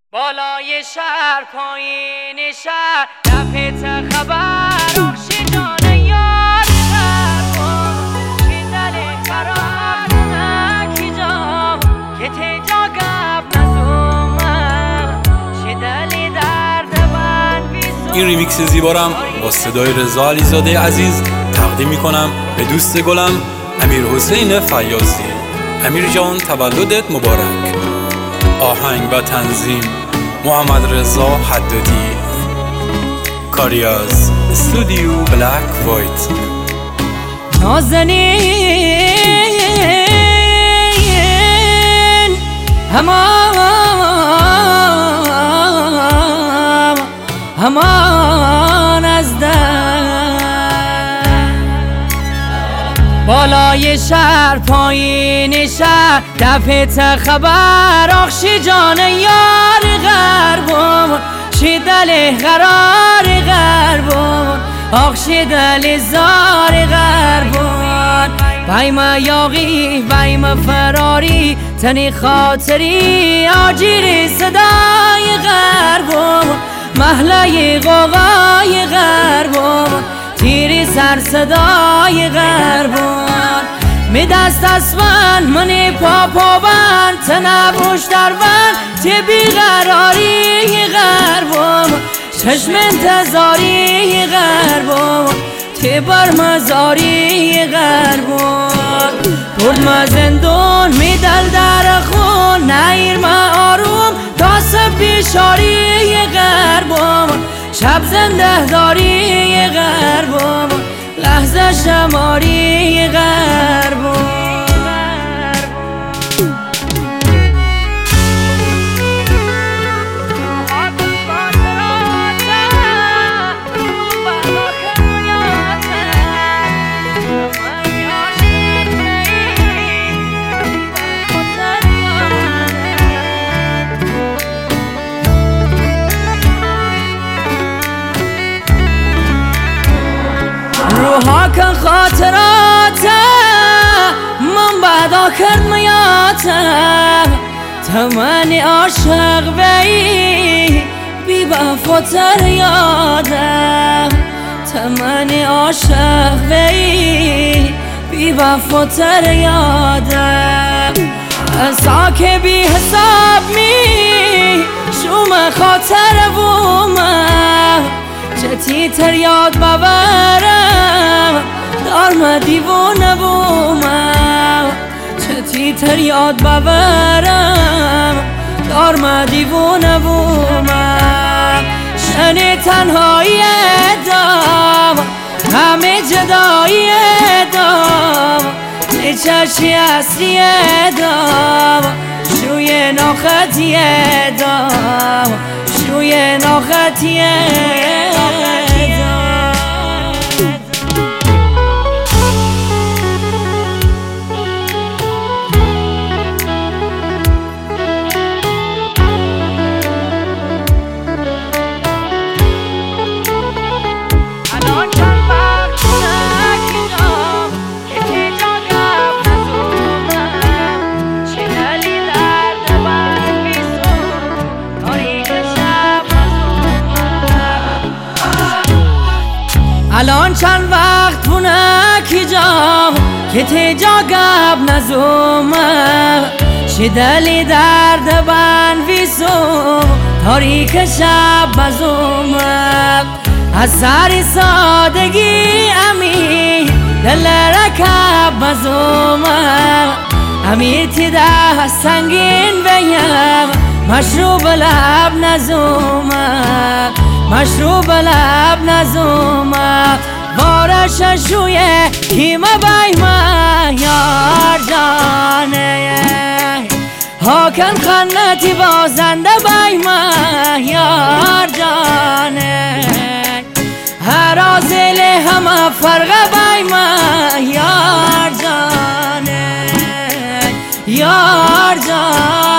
بالای شهر پایین شهر دفعه خبر آخشی جان یار شدل قرار نکی جام که تجا قبل نزومم شدل درد من بیسو. این ریمیکس زیبارم با صدای رضا علیزاده عزیز تقدیم میکنم به دوست گلم امیر حسین فیاضی. امیر جان تولدت مبارک. آهنگ و تنظیم محمد رضا حدادی. کاریاز استودیو بلک وایت. نازنین همان از بالای شهر پایین شهر دفعه خبر آخشی جان یار غربون شدل قرار غربون آخشی دل زار غربون بایم یاغی بایم فراری تنی خاطری آجیر صدای غربون محله غوغای غربون تیری سر صدای غربون می دست اسفن منی پا بند تنبوش در بند تی بیقراری غربون چشم انتظاری غربون تی برمزاری غربون برد ما زندون می دل در خون نیر ما آروم تاسب بیشاری غربون شب زنده داری غربون لحظه شماری غربون. روحا کن خاطرات من بعدا کرد میاتم تمنی عاشق بی بی وفاتر یادم تمنی عاشق بی بی وفاتر یادم انسا که بی حساب می شوم خاطر بومم چتی تر یاد ببرم دارم دیوونه بومم چتی تر یاد ببرم دارم دیوونه بومم شنی تنهایی دام همه جدایی دام تی چشی اصلی دام شوی ناخطی دام شوی ناخطی الان چند وقت بونه جام که تجا قبل نزومم شدلی درد بن ویسو تاریک شب بزومم از سری سادگی امی دل رکب بزومم امی تی ده سنگین بیم مشروب لب نزومم مشروب لب نزومم بارش شویه کیم بایمه یار جانه هاکن خنتی بازنده بایمه یار جانه هر آزل همه فرقه بایمه یار جانه یار جانه